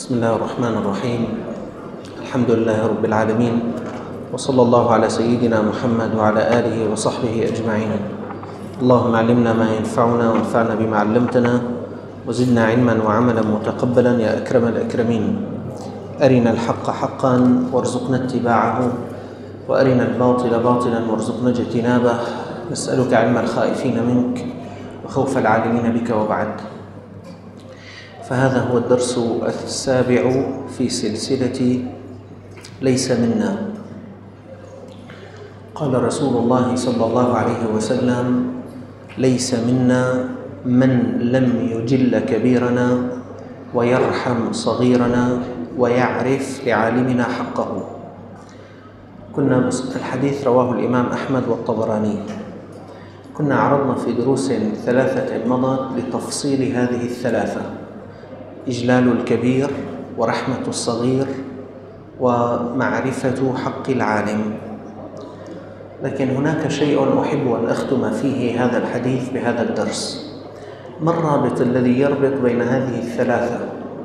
بسم الله الرحمن الرحيم. الحمد لله رب العالمين، وصلى الله على سيدنا محمد وعلى آله وصحبه أجمعين. اللهم علمنا ما ينفعنا وانفعنا بما علمتنا وزدنا علما وعملا متقبلا يا أكرم الأكرمين. أرنا الحق حقا وارزقنا اتباعه، وأرنا الباطل باطلا وارزقنا اجتنابه. نسألك علم الخائفين منك وخوف العالمين بك، وبعد. فهذا هو الدرس السابع في سلسلة ليس منا. قال رسول الله صلى الله عليه وسلم: ليس منا من لم يجل كبيرنا ويرحم صغيرنا ويعرف لعالمنا حقه. الحديث رواه الإمام أحمد والطبراني. كنا عرضنا في دروس ثلاثة مضت لتفصيل هذه الثلاثة: إجلال الكبير، ورحمة الصغير، ومعرفة حق العالم. لكن هناك شيء أحب أن أختم فيه هذا الحديث بهذا الدرس. ما الرابط الذي يربط بين هذه الثلاثة؟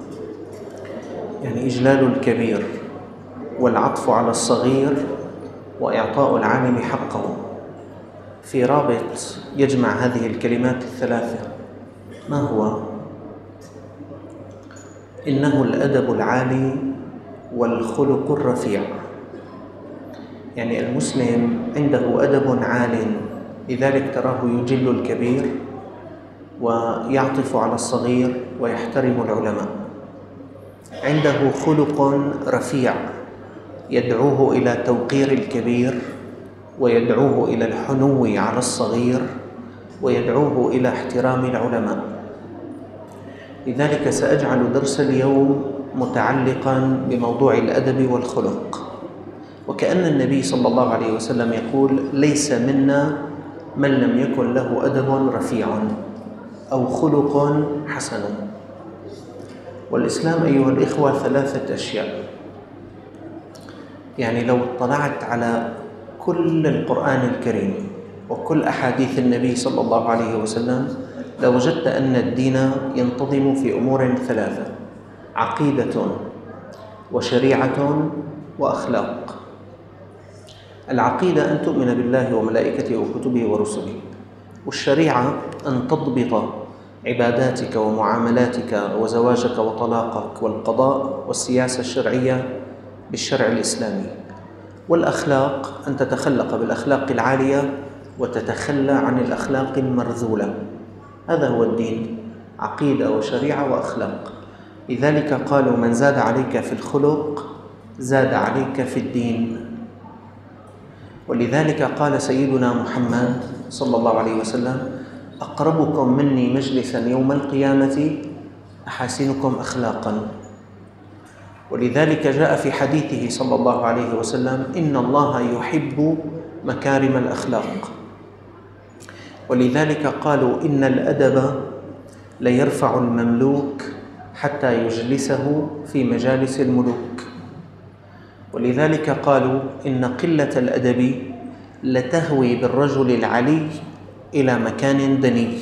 يعني إجلال الكبير والعطف على الصغير وإعطاء العالم حقه، في رابط يجمع هذه الكلمات الثلاثة. ما هو؟ إنه الأدب العالي والخلق الرفيع. يعني المسلم عنده أدب عال، لذلك تراه يجل الكبير ويعطف على الصغير ويحترم العلماء. عنده خلق رفيع يدعوه إلى توقير الكبير، ويدعوه إلى الحنو على الصغير، ويدعوه إلى احترام العلماء. لذلك سأجعل درس اليوم متعلقا بموضوع الأدب والخلق. وكأن النبي صلى الله عليه وسلم يقول: ليس منا من لم يكن له أدب رفيع أو خلق حسن. والإسلام أيها الإخوة ثلاثة أشياء. يعني لو اطلعت على كل القرآن الكريم وكل أحاديث النبي صلى الله عليه وسلم لوجدت أن الدين ينتظم في أمور ثلاثة: عقيدة، وشريعة، وأخلاق. العقيدة أن تؤمن بالله وملائكته وكتبه ورسله، والشريعة أن تضبط عباداتك ومعاملاتك وزواجك وطلاقك والقضاء والسياسة الشرعية بالشرع الإسلامي، والأخلاق أن تتخلق بالأخلاق العالية وتتخلى عن الأخلاق المرذولة. هذا هو الدين: عقيدة وشريعة وأخلاق. لذلك قالوا: من زاد عليك في الخلق زاد عليك في الدين. ولذلك قال سيدنا محمد صلى الله عليه وسلم: أقربكم مني مجلسا يوم القيامة أحاسنكم أخلاقا. ولذلك جاء في حديثه صلى الله عليه وسلم: إن الله يحب مكارم الأخلاق. ولذلك قالوا: إن الأدب ليرفع المملوك حتى يجلسه في مجالس الملوك. ولذلك قالوا: إن قلة الأدب لتهوي بالرجل العلي إلى مكان دني.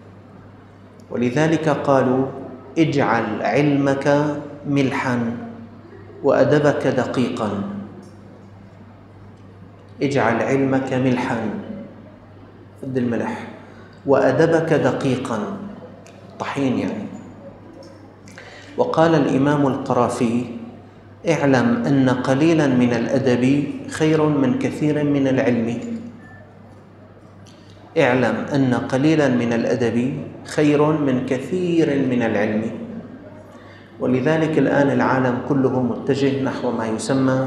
ولذلك قالوا: اجعل علمك ملحا وأدبك دقيقا. اجعل علمك ملحا، قد الملح، وأدبك دقيقا، طحين يعني. وقال الإمام القرافي: اعلم أن قليلا من الأدب خير من كثير من العلم. اعلم أن قليلا من الأدب خير من كثير من العلم. ولذلك الآن العالم كله متجه نحو ما يسمى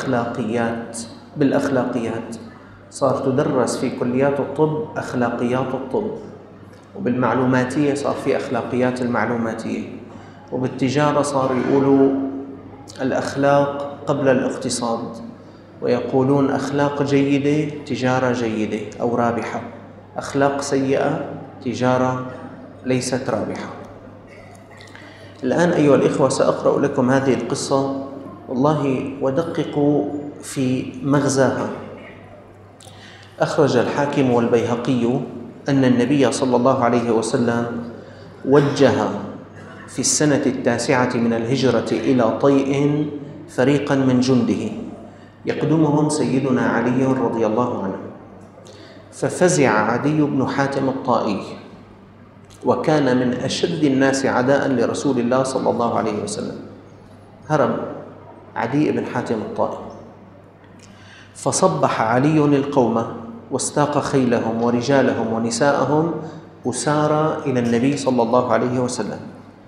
بالأخلاقيات. صار تدرس في كليات الطب أخلاقيات الطب، وبالمعلوماتية صار في أخلاقيات المعلوماتية، وبالتجارة صار يقولوا الأخلاق قبل الاقتصاد، ويقولون أخلاق جيدة تجارة جيدة أو رابحة، أخلاق سيئة تجارة ليست رابحة. الآن أيها الإخوة سأقرأ لكم هذه القصة، والله ودققوا في مغزاها. أخرج الحاكم والبيهقي أن النبي صلى الله عليه وسلم وجه في السنة 9 من الهجرة إلى طيء فريقا من جنده يقدمهم سيدنا علي رضي الله عنه، ففزع عدي بن حاتم الطائي، وكان من أشد الناس عداء لرسول الله صلى الله عليه وسلم. هرب عدي بن حاتم الطائي، فصبح علي القوم واستاق خيلهم ورجالهم ونساءهم أسارى إلى النبي صلى الله عليه وسلم.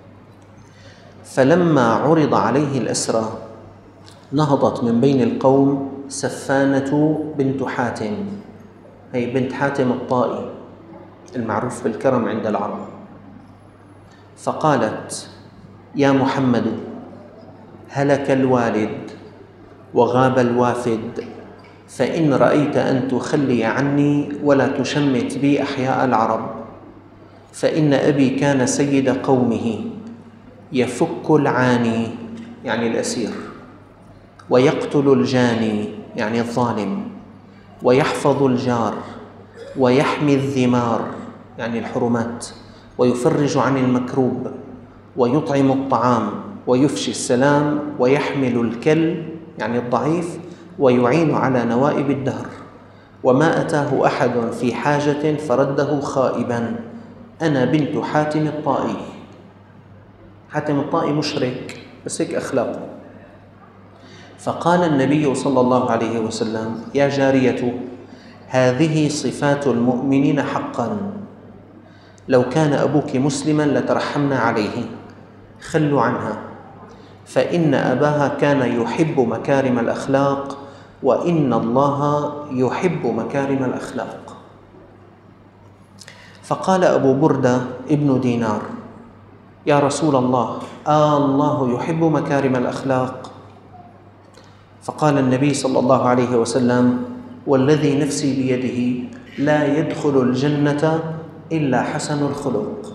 فلما عرض عليه الأسرى نهضت من بين القوم سفانة بنت حاتم، هي بنت حاتم الطائي المعروف بالكرم عند العرب، فقالت: يا محمد، هلك الوالد وغاب الوافد، فإن رأيت أن تخلي عني ولا تشمت بي أحياء العرب، فإن أبي كان سيد قومه يفك العاني يعني الأسير، ويقتل الجاني يعني الظالم، ويحفظ الجار، ويحمي الذمار يعني الحرمات، ويفرج عن المكروب، ويطعم الطعام، ويفشي السلام، ويحمل الكل يعني الضعيف، ويعين على نوائب الدهر، وما أتاه أحد في حاجة فرده خائبا، أنا بنت حاتم الطائي. حاتم الطائي مشرك بس هيك أخلاقه. فقال النبي صلى الله عليه وسلم: يا جارية، هذه صفات المؤمنين حقا، لو كان أبوك مسلما لترحمنا عليه، خلوا عنها، فإن أباها كان يحب مكارم الأخلاق، وإن الله يحب مكارم الأخلاق. فقال أبو بردة ابن دينار: يا رسول الله، الله يحب مكارم الأخلاق؟ فقال النبي صلى الله عليه وسلم: والذي نفسي بيده لا يدخل الجنة إلا حسن الخلق.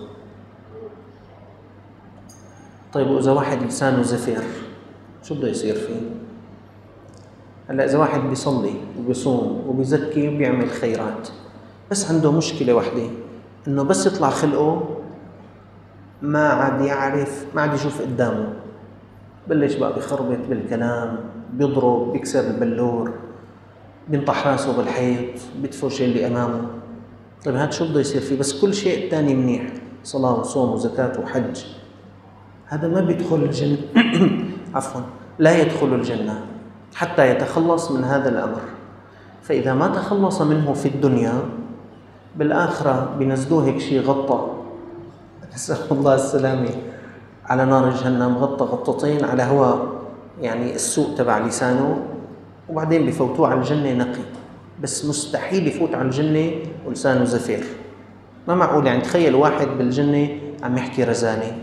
طيب وإذا واحد لسانه زفير شو بده يصير فيه؟ هلا إذا واحد بيصلي وبيصوم وبيزكي وبيعمل خيرات، بس عنده مشكلة واحدة، إنه بس يطلع خلقه ما عاد يعرف، ما عاد يشوف قدامه، بلش بقى بيخربط بالكلام، بيضرب، بيكسر البلور، بينطح راسه بالحيط، بيدفش اللي أمامه. طيب هذا شو بده يصير فيه؟ بس كل شيء تاني منيح، صلاة وصوم وزكاة وحج، هذا ما بيدخل الجنة عفوا، لا يدخل الجنة حتى يتخلص من هذا الأمر. فإذا ما تخلص منه في الدنيا، بالآخرة بينزلوه هيك شيء غطى، نسأل الله السلامة، على نار جهنم، غطى غطتين على هواء يعني السوء تبع لسانه، وبعدين بفوتوه على الجنة نقي. بس مستحيل يفوت على الجنة ولسانه زفير، ما معقول. يعني تخيل واحد بالجنة عم يحكي رزانة،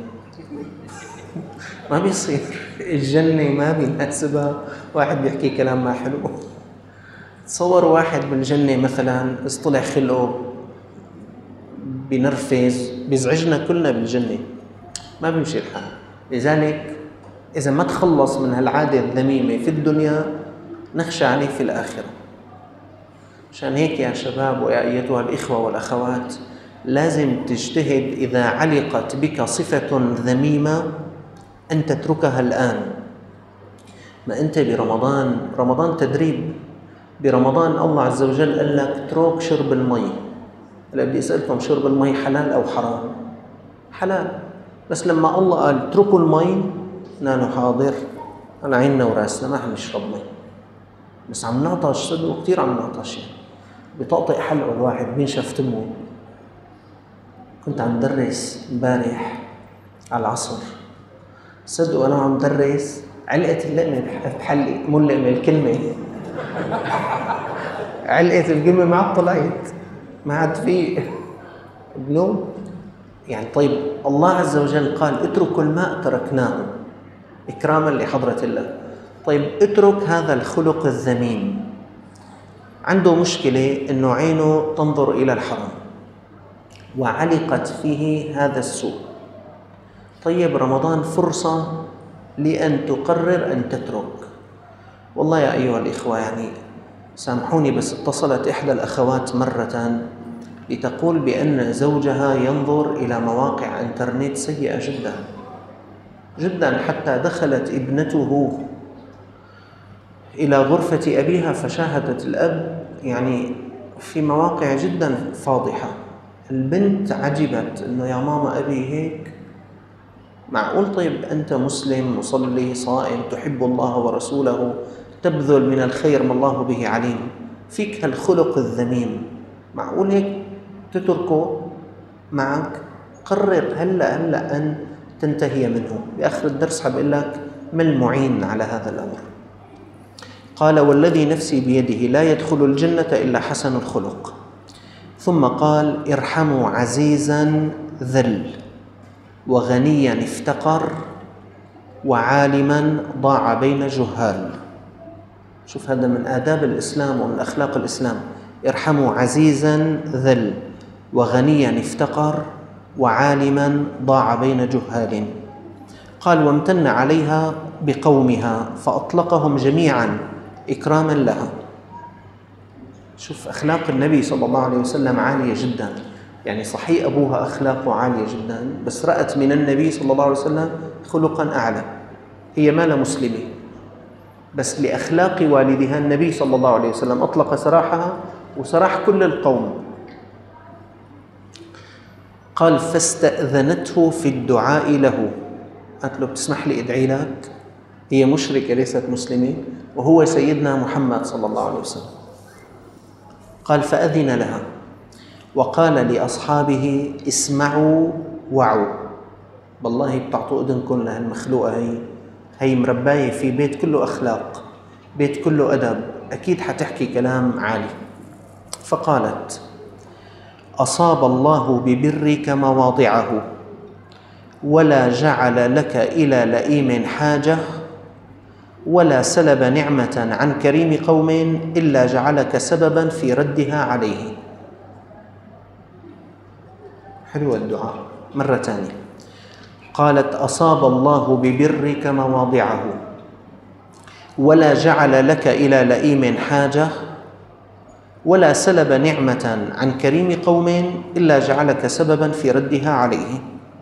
ما بيصير. الجنة ما بيناسبها واحد بيحكي كلام ما حلو. تصور واحد بالجنة مثلا اصطلع خلقه بنرفز، بيزعجنا كلنا بالجنة، ما بيمشي الحال. لذلك إذا ما تخلص من هالعادة الذميمة في الدنيا، نخشى عليه في الآخرة. عشان هيك يا شباب ويا أيتها الإخوة والأخوات، لازم تجتهد إذا علقت بك صفة ذميمة أن تتركها الآن. ما أنت برمضان، رمضان تدريب، برمضان الله عز وجل قال لك اترك شرب المي. هلا بدي أسألكم، شرب المي حلال أو حرام؟ حلال. بس لما الله قال اتركوا المي، نحن حاضر، على عيننا وراسنا، ما حنشرب مي، بس عم نعطش، صدقوا كتير عم نعطش، يعني بيطقطق حلقه الواحد، بينشف تمه. كنت عم درس امبارح على العصر، صدقوا أنا عم درس علقة اللقمة بحلقي، مو اللقمة، الكلمة، علقة الكلمة ما عاد طلعت، ما عاد في بنوم. يعني طيب الله عز وجل قال اتركوا الماء تركناه إكراما لحضرة الله. طيب اترك هذا الخلق الذميم. عنده مشكلة إنه عينه تنظر إلى الحرام وعلقت فيه هذا السوء. طيب رمضان فرصة لأن تقرر أن تترك. والله يا أيها الإخوة، يعني سامحوني، بس اتصلت إحدى الأخوات مرة لتقول بأن زوجها ينظر إلى مواقع إنترنت سيئة جدا، جدا، حتى دخلت ابنته إلى غرفة أبيها فشاهدت الأب يعني في مواقع جدا فاضحة. البنت عجبت إنه يا ماما أبي هيك، معقول؟ طيب أنت مسلم مصلي صائم تحب الله ورسوله تبذل من الخير ما الله به عليم، فيك هالخلق الذميم، معقول هيك تتركه معك؟ قرر هلأ أن تنتهي منه. بآخر الدرس حبقول لك ما المعين على هذا الأمر. قال: والذي نفسي بيده لا يدخل الجنة إلا حسن الخلق. ثم قال: ارحموا عزيزا ذل، وغنيا افتقر، وعالما ضاع بين جهال. شوف، هذا من آداب الإسلام ومن أخلاق الإسلام. ارحموا عزيزا ذل، وغنيا افتقر، وعالما ضاع بين جهال. قال: وامتن عليها بقومها فأطلقهم جميعا إكراما لها. شوف أخلاق النبي صلى الله عليه وسلم عالية جدا، يعني صحيح أبوها أخلاقه عالية جدا، بس رأت من النبي صلى الله عليه وسلم خلقا أعلى. هي ما لا مسلمة، بس لأخلاق والدها النبي صلى الله عليه وسلم أطلق سراحها وسراح كل القوم. قال: فاستأذنته في الدعاء له، قالت له بتسمح لي أدعي لك؟ هي مشركة ليست مسلمة، وهو سيدنا محمد صلى الله عليه وسلم. قال: فأذن لها وقال لأصحابه: اسمعوا وعوا. بالله بتعطوا إذنكم لهالمخلوقة، هي مرباية في بيت كله أخلاق، بيت كله أدب، أكيد حتحكي كلام عالي. فقالت: أصاب الله ببرك مواضعه، ولا جعل لك إلى لئيم حاجة، ولا سلب نعمة عن كريم قوم إلا جعلك سببا في ردها عليه. حلو الدعاء. مرة ثانية قالت: أصاب الله ببرك مواضعه، ولا جعل لك إلى لئيم حاجة، ولا سلب نعمة عن كريم قوم إلا جعلك سببا في ردها عليه.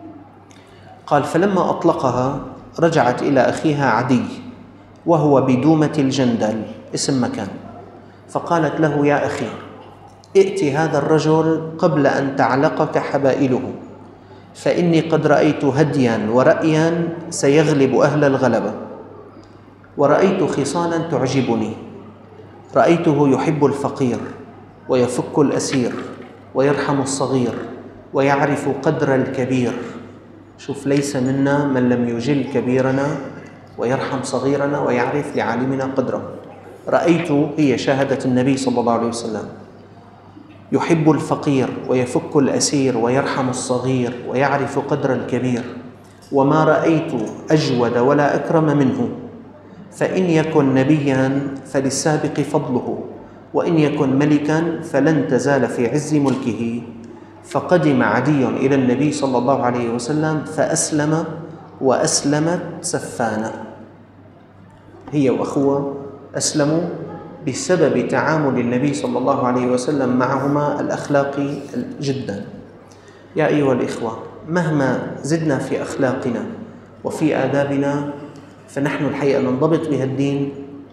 قال: فلما أطلقها رجعت إلى أخيها عدي وهو بدومة الجندل، اسم مكان، فقالت له: يا أخي، ائت هذا الرجل قبل أن تعلقك حبائله، فإني قد رأيت هديا ورأيا سيغلب أهل الغلبة، ورأيت خصالا تعجبني. رأيته يحب الفقير ويفك الأسير ويرحم الصغير ويعرف قدر الكبير. شوف، ليس منا من لم يجل كبيرنا ويرحم صغيرنا ويعرف لعالمنا قدره. رأيته، هي شاهدت النبي صلى الله عليه وسلم، يحب الفقير ويفك الأسير ويرحم الصغير ويعرف قدر الكبير، وما رأيت أجود ولا أكرم منه. فإن يكن نبيا فللسابق فضله، وإن يكن ملكا فلن تزال في عز ملكه. فقدم عدي إلى النبي صلى الله عليه وسلم فأسلم، وأسلمت سفانة، هي وأخوه أسلموا بسبب تعامل النبي صلى الله عليه وسلم معهما الأخلاقي جدا. يا أيها الإخوة، مهما زدنا في أخلاقنا وفي آدابنا فنحن الحقيقة ننضبط بها الدين،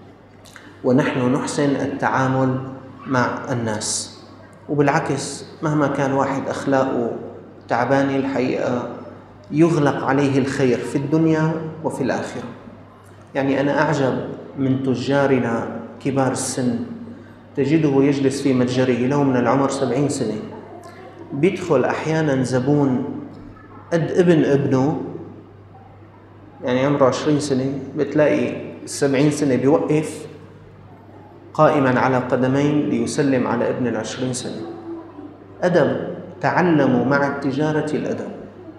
ونحن نحسن التعامل مع الناس. وبالعكس، مهما كان واحد أخلاقه تعبانة الحقيقة يغلق عليه الخير في الدنيا وفي الآخرة. يعني أنا أعجب من تجارنا كبار السن، تجده يجلس في متجره له من العمر 70 سنة، بيدخل أحيانا زبون قد ابنه، يعني عمره 20 سنة، بتلاقي 70 سنة بيوقف قائما على قدمين ليسلم على ابن 20 سنة. أدب، تعلموا مع التجارة الأدب.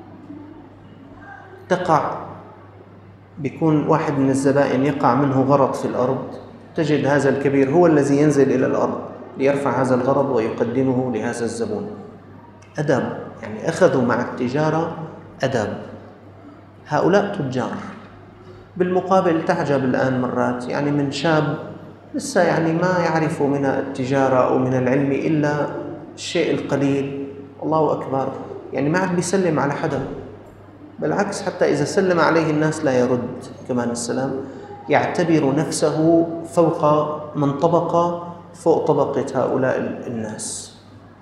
بيكون واحد من الزبائن يقع منه غرض في الأرض، تجد هذا الكبير هو الذي ينزل إلى الأرض ليرفع هذا الغرض ويقدمه لهذا الزبون. أدب، يعني أخذوا مع التجارة أدب. هؤلاء تجار. بالمقابل تعجب الآن مرات يعني من شاب لسه يعني ما يعرف من التجارة أو من العلم إلا الشيء القليل، الله أكبر، يعني ما عاد بيسلم على حدا، بالعكس حتى إذا سلم عليه الناس لا يرد كمان السلام، يعتبر نفسه فوق من طبقة فوق طبقة هؤلاء الناس.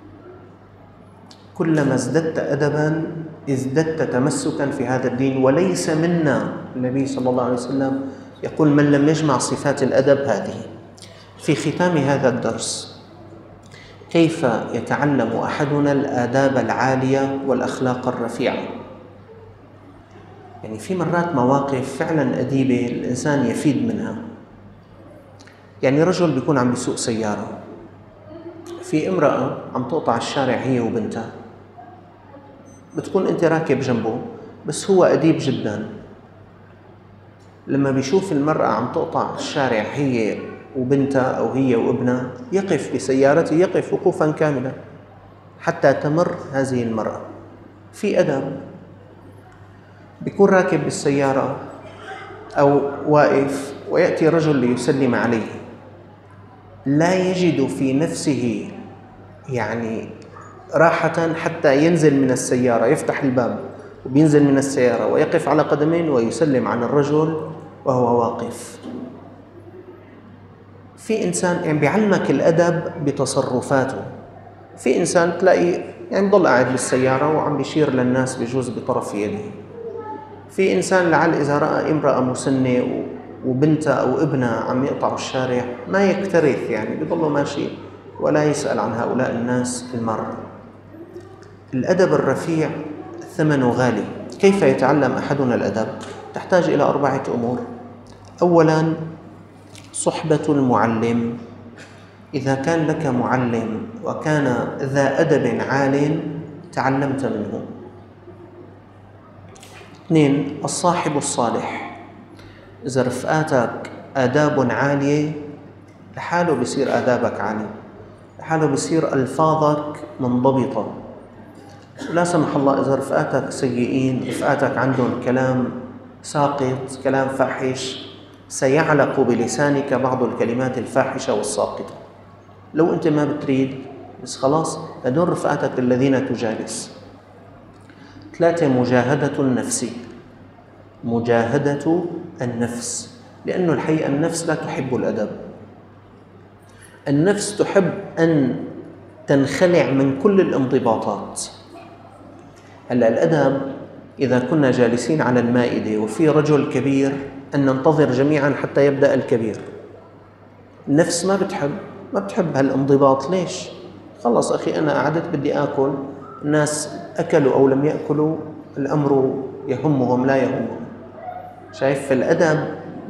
كلما ازددت أدبا ازددت تمسكا في هذا الدين. وليس منا، النبي صلى الله عليه وسلم يقول من لم يجمع صفات الأدب هذه. في ختام هذا الدرس، كيف يتعلم أحدنا الآداب العالية والأخلاق الرفيعة؟ يعني في مرات مواقف فعلا أديبة الإنسان يفيد منها. يعني رجل بيكون عم بيسوق سيارة، في امرأة عم تقطع الشارع هي وبنتها، بتكون أنت راكب جنبه، بس هو أديب جدا، لما بيشوف المرأة عم تقطع الشارع هي وبنتها أو هي وابنها، يقف بسيارته، يقف وقوفا كاملا حتى تمر هذه المرأة. في أدب. بيكون راكب بالسيارة أو واقف ويأتي رجل ليسلم عليه، لا يجد في نفسه يعني راحة حتى ينزل من السيارة، يفتح الباب وبينزل من السيارة ويقف على قدمين ويسلم على الرجل وهو واقف. في إنسان يعني بيعلمك الأدب بتصرفاته. في إنسان تلاقي يعني بضل قاعد بالسيارة وعم بيشير للناس بجوز بطرف يده. في إنسان لعل إذا رأى امرأة مسنة وبنتها أو ابنها عم يقطعوا الشارع ما يكترث، يعني بيضل ماشي ولا يسأل عن هؤلاء الناس المرة. الأدب الرفيع ثمنه غالي. كيف يتعلم أحدنا الأدب؟ تحتاج إلى 4 أمور. أولاً صحبة المعلم. إذا كان لك معلم وكان ذا أدب عال تعلمت منه. 2 الصاحب الصالح. إذا رفقاتك آداب عالية لحاله بصير آدابك عالية، لحاله بصير ألفاظك منضبطة. لا سمح الله إذا رفقاتك سيئين، رفقاتك عندهم كلام ساقط، كلام فاحش، سيعلق بلسانك بعض الكلمات الفاحشة والساقطة. لو أنت ما بتريد بس خلاص هدول رفقاتك الذين تجالس. 3 مجاهدة النفس. مجاهدة النفس، لأنه الحقيقة النفس لا تحب الأدب. النفس تحب أن تنخلع من كل الانضباطات. هلأ الأدب إذا كنا جالسين على المائدة وفي رجل كبير أن ننتظر جميعا حتى يبدأ الكبير. النفس ما بتحب هالانضباط. ليش؟ خلص أخي أنا قعدت بدي آكل، الناس أكلوا أو لم يأكلوا الأمر يهمهم لا يهمهم. شايف؟ في الأدب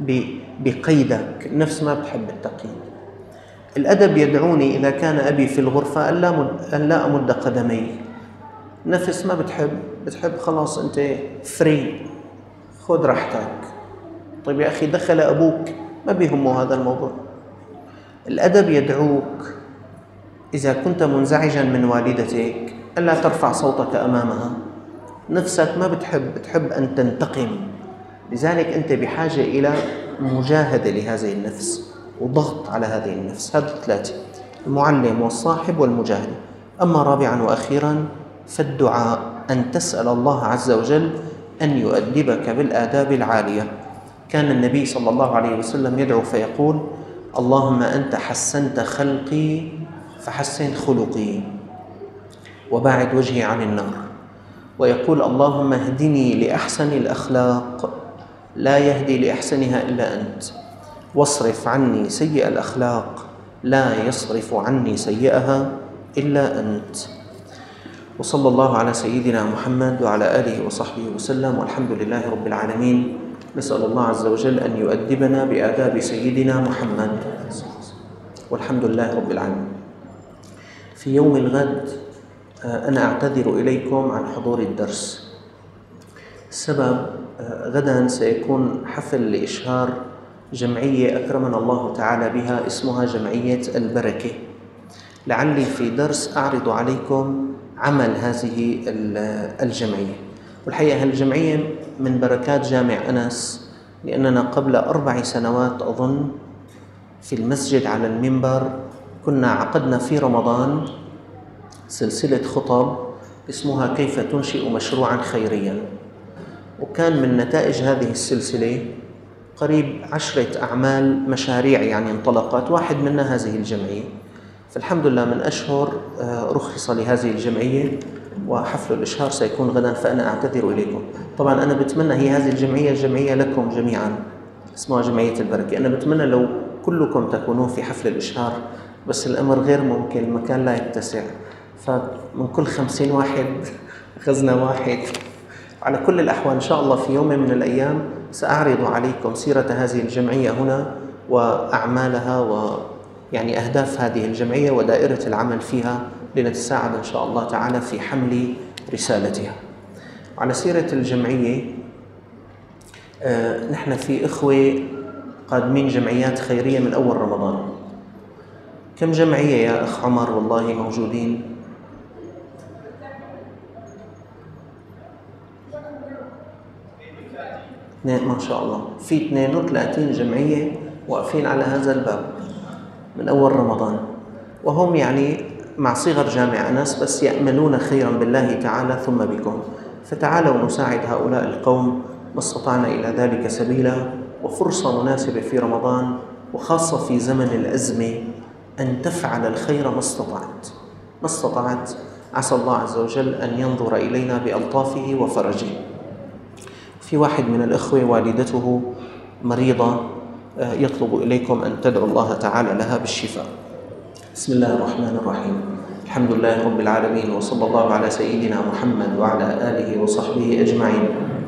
بقيدك. النفس ما بتحب التقييد. الأدب يدعوني إذا كان أبي في الغرفة أن لا أمد قدمي. النفس ما بتحب خلاص أنت فري، خذ راحتك. طيب يا أخي دخل أبوك ما بيهمه هذا الموضوع. الأدب يدعوك إذا كنت منزعجا من والدتك ألا ترفع صوتك أمامها. نفسك ما بتحب أن تنتقم، لذلك أنت بحاجة إلى مجاهدة لهذه النفس وضغط على هذه النفس. هذا 3: المعلم والصاحب والمجاهد. أما رابعا وأخيرا فالدعاء، أن تسأل الله عز وجل أن يؤدبك بالآداب العالية. كان النبي صلى الله عليه وسلم يدعو فيقول: اللهم أنت حسنت خلقي فحسن خلقي وباعد وجهي عن النار. ويقول: اللهم اهدني لأحسن الأخلاق لا يهدي لأحسنها إلا أنت، واصرف عني سيئ الأخلاق لا يصرف عني سيئها إلا أنت. وصلى الله على سيدنا محمد وعلى آله وصحبه وسلم، والحمد لله رب العالمين. نسأل الله عز وجل أن يؤدبنا بآداب سيدنا محمد، والحمد لله رب العالمين. في يوم الغد أنا أعتذر إليكم عن حضور الدرس. السبب غدا سيكون حفل لإشهار جمعية أكرمنا الله تعالى بها، اسمها جمعية البركة. لعلي في درس أعرض عليكم عمل هذه الجمعية. والحقيقة هالجمعية من بركات جامع أنس، لأننا قبل 4 سنوات أظن في المسجد على المنبر كنا عقدنا في رمضان سلسلة خطب اسمها كيف تنشئ مشروعا خيريا. وكان من نتائج هذه السلسلة قريب 10 أعمال مشاريع يعني انطلقت، واحد منها هذه الجمعية. فالحمد لله من أشهر رخص لهذه الجمعية، وحفل الإشهار سيكون غدا، فأنا أعتذر إليكم. طبعا أنا بتمنى هذه الجمعية جمعية لكم جميعا، اسمها جمعية البركة. أنا بتمنى لو كلكم تكونون في حفل الإشهار، بس الأمر غير ممكن، المكان لا يتسع، فمن كل 50 واحد أخذنا واحد. على كل الأحوال إن شاء الله في يوم من الأيام سأعرض عليكم سيرة هذه الجمعية هنا وأعمالها ويعني أهداف هذه الجمعية ودائرة العمل فيها، لنتساعد إن شاء الله تعالى في حمل رسالتها. على سيرة الجمعية، نحن في إخوة قادمين جمعيات خيرية من أول رمضان. كم جمعية يا أخ عمر والله موجودين؟ ما شاء الله، في 32 جمعية واقفين على هذا الباب من أول رمضان، وهم يعني مع صغر جامع أنس بس يأملون خيرا بالله تعالى ثم بكم. فتعالوا نساعد هؤلاء القوم ما استطعنا إلى ذلك سبيلا، وفرصة مناسبة في رمضان وخاصة في زمن الأزمة أن تفعل الخير ما استطعت. عسى الله عز وجل أن ينظر إلينا بألطافه وفرجه. في واحد من الإخوة والدته مريضة، يطلب إليكم أن تدعوا الله تعالى لها بالشفاء. بسم الله الرحمن الرحيم. الحمد لله رب العالمين، وصلى الله على سيدنا محمد وعلى آله وصحبه أجمعين.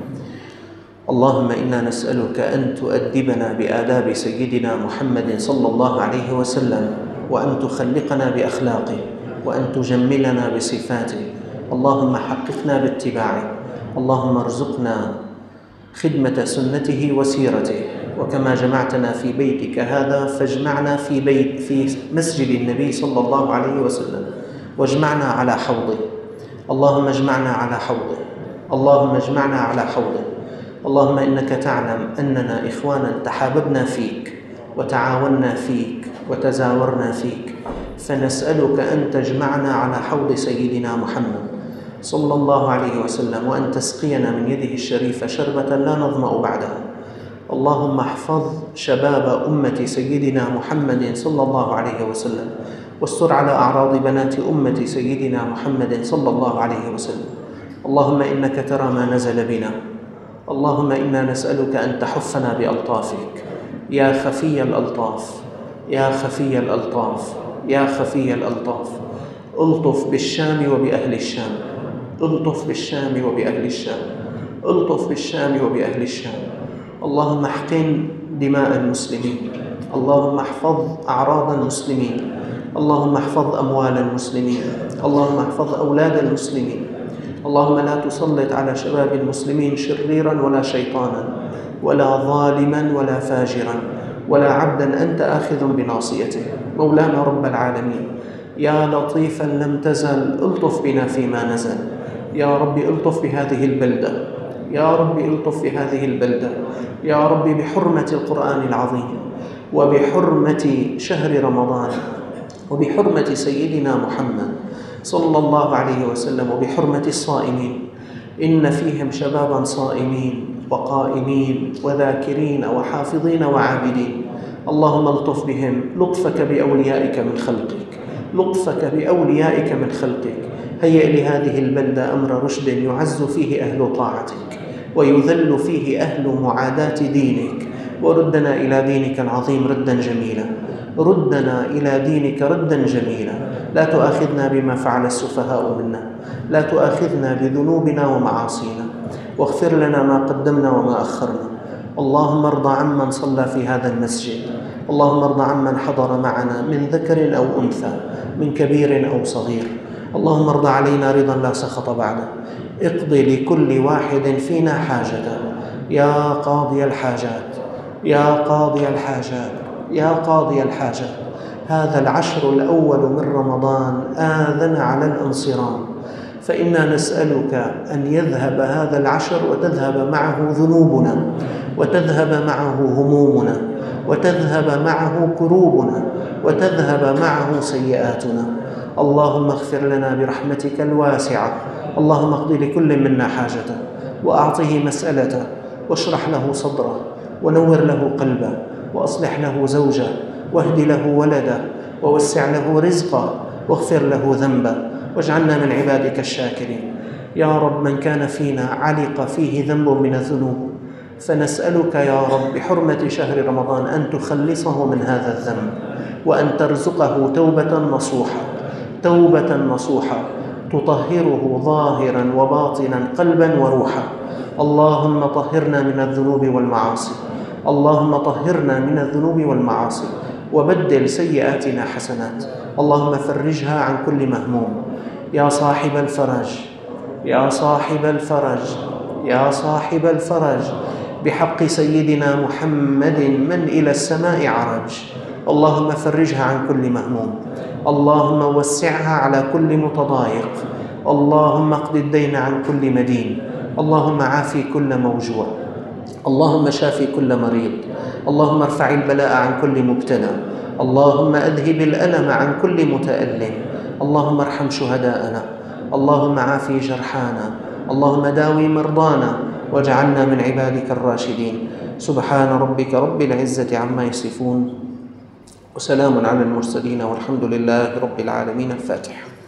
اللهم إنا نسألك أن تؤدبنا بآداب سيدنا محمد صلى الله عليه وسلم، وأن تخلقنا بأخلاقه، وأن تجملنا بصفاته. اللهم حققنا باتباعه، اللهم ارزقنا خدمة سنته وسيرته. وكما جمعتنا في بيتك هذا فاجمعنا في مسجد النبي صلى الله عليه وسلم، واجمعنا على حوضه. اللهم اجمعنا على حوضه، اللهم اجمعنا على حوضه. اللهم إنك تعلم أننا إخوانا تحاببنا فيك وتعاوننا فيك وتزاورنا فيك، فنسألك أن تجمعنا على حوض سيدنا محمد صلى الله عليه وسلم، وأن تسقينا من يده الشريفة شربة لا نظمأ بعدها. اللهم احفظ شباب أمة سيدنا محمد صلى الله عليه وسلم، واستر على أعراض بنات أمة سيدنا محمد صلى الله عليه وسلم. اللهم إنك ترى ما نزل بنا، اللهم إنا نسألك أن تحفنا بألطافك يا خفي الألطاف، يا خفي الألطاف، يا خفي الألطاف. ألطف بالشام وبأهل الشام، ألطف بالشام وبأهل الشام، ألطف بالشام وبأهل الشام. اللهم احقن دماء المسلمين، اللهم احفظ أعراض المسلمين، اللهم احفظ أموال المسلمين، اللهم احفظ أولاد المسلمين. اللهم لا تسلط على شباب المسلمين شريرا ولا شيطانا ولا ظالما ولا فاجرا ولا عبدا أنت آخذ بناصيته. مولانا رب العالمين، يا لطيفا لم تزل ألطف بنا فيما نزل. يا رب ألطف بهذه البلدة، يا رب ألطف بهذه البلدة، يا رب بحرمة القرآن العظيم وبحرمة شهر رمضان وبحرمة سيدنا محمد صلى الله عليه وسلم وبحرمة الصائمين. إن فيهم شبابا صائمين وقائمين وذاكرين وحافظين وعابدين. اللهم الطف بهم لطفك بأوليائك من خلقك، لطفك بأوليائك من خلقك. هيئ لهذه البلدة أمر رشد يعز فيه أهل طاعتك ويذل فيه أهل معاداة دينك. وردنا إلى دينك العظيم ردا جميلا، ردنا إلى دينك ردا جميلا. لا تؤاخذنا بما فعل السفهاء منا، لا تؤاخذنا بذنوبنا ومعاصينا، واغفر لنا ما قدمنا وما أخرنا. اللهم ارض عمن صلى في هذا المسجد، اللهم ارض عمن حضر معنا من ذكر أو أنثى، من كبير أو صغير. اللهم ارض علينا رضا لا سخط بعده. اقض لكل واحد فينا حاجته يا قاضي الحاجات، يا قاضي الحاجات، يا قاضي الحاجات. هذا العشر الأول من رمضان آذن على الانصرام، فإنا نسألك أن يذهب هذا العشر وتذهب معه ذنوبنا، وتذهب معه همومنا، وتذهب معه كروبنا، وتذهب معه سيئاتنا. اللهم اغفر لنا برحمتك الواسعة. اللهم اقض لكل منا حاجته. وأعطه مسألته، واشرح له صدره، ونور له قلبه، وأصلح له زوجه، واهد له ولده، ووسع له رزقه، واغفر له ذنبه، واجعلنا من عبادك الشاكرين. يا رب، من كان فينا علق فيه ذنب من الذنوب فنسألك يا رب بحرمة شهر رمضان أن تخلصه من هذا الذنب، وأن ترزقه توبة نصوحة تطهره ظاهرا وباطنا قلبا وروحا. اللهم طهرنا من الذنوب والمعاصي، اللهم طهرنا من الذنوب والمعاصي، وبدل سيئاتنا حسنات. اللهم فرجها عن كل مهموم. يا صاحب الفرج، يا صاحب الفرج، يا صاحب الفرج، بحق سيدنا محمد من إلى السماء عرج. اللهم فرجها عن كل مهموم، اللهم وسعها على كل متضايق، اللهم اقض الدين عن كل مدين، اللهم عافي كل موجوع، اللهم شافي كل مريض، اللهم ارفع البلاء عن كل مبتلى، اللهم أذهب الألم عن كل متألم، اللهم ارحم شهداءنا، اللهم عافي جرحانا، اللهم داوي مرضانا، واجعلنا من عبادك الراشدين. سبحان ربك رب العزة عما يصفون، وسلام على المرسلين، والحمد لله رب العالمين. الفاتحة.